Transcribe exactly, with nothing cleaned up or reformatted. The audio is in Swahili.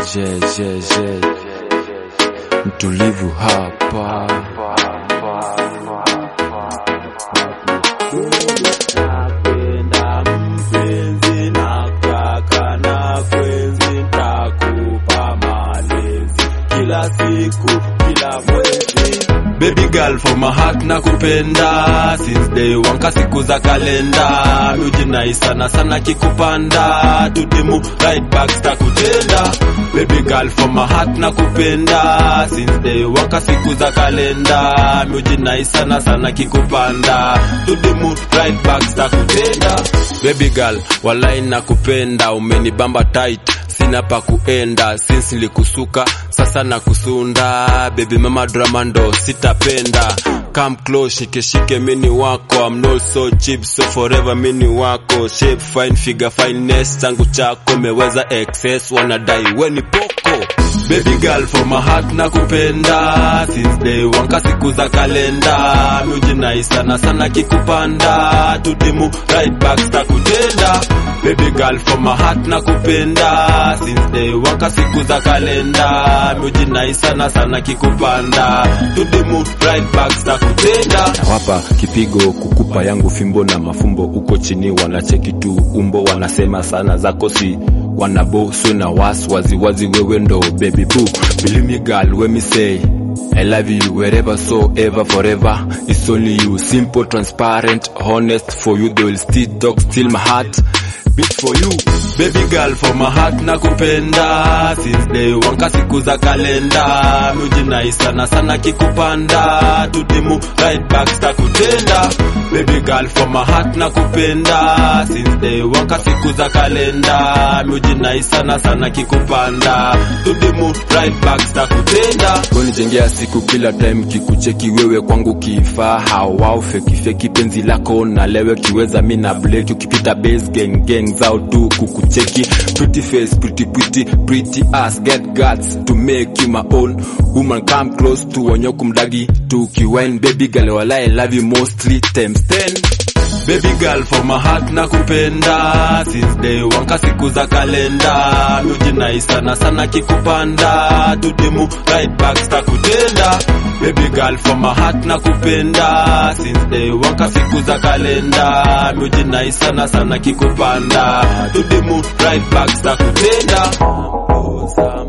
je, je, je. Mtulivu hapa. Napenda mpenzi na kaka na kwenzi, nitakupa malezi kila siku kila mwezi. Baby girl for my heart nakupenda since day one, ka siku za kalenda mujinai sana sana kikupanda tudimu right back stakutenda. Baby girl for my heart nakupenda since day one, ka siku za kalenda mujinai sana sana kikupanda tudimu right back stakutenda. Baby girl walai nakupenda, umenibamba tight sina pa kuenda since nilikusuka sasa na kusunda. Baby mama drama ndo sitapenda, come close shike shike mini wako, I'm not so cheap so forever mini wako. Shape fine figure fineness tangu chako meweza excess wanadai weni poko. Baby girl for my heart nakupenda since day one, ka siku za kalenda mujinai sana sana kikupanda tudimu right back stakutenda. Baby girl for my heart nakupenda since day one, ka siku za kalenda mujinai sana sana kikupanda tudimu right back stakutenda. Wapa kipigo kukupa yangu fimbo na mafumbo, uko chini wanacheki tu umbo, wanasema sana zako si wanabo so na was wazi wazi wewe ndo baby boo. Believe me girl when me say I love you wherever so ever forever, it's only you, simple transparent honest, for you they will still talk still my heart beat for you. Baby girl for my heart nakupenda since day one, ka siku za kalenda mujinai sana sana kikupanda tudimu right back stakutenda. Baby girl for my heart nakupenda since day one, ka siku za kalenda mujinai sana sana kikupanda tudimu right back stakutenda. Kunijengea siku kila time kikucheki wewe kwangu kifaa hawao feki feki penzi lako na lewe kiweza mina blake ukipita base gang gang zao tu kukucheki. Pretty face pretty pretty pretty ass get guts to make you my own woman, come close to wanyoku mdagi tukiwine. Baby girl walai I love you mostly times ten. Baby girl for my heart nakupenda since day one, ka siku za kalenda mujinai sana sana kikupanda tudimu right back stakutenda. Baby girl for my heart nakupenda since day one, ka siku za kalenda mujinai sana sana kikupanda tudimu right back stakutenda.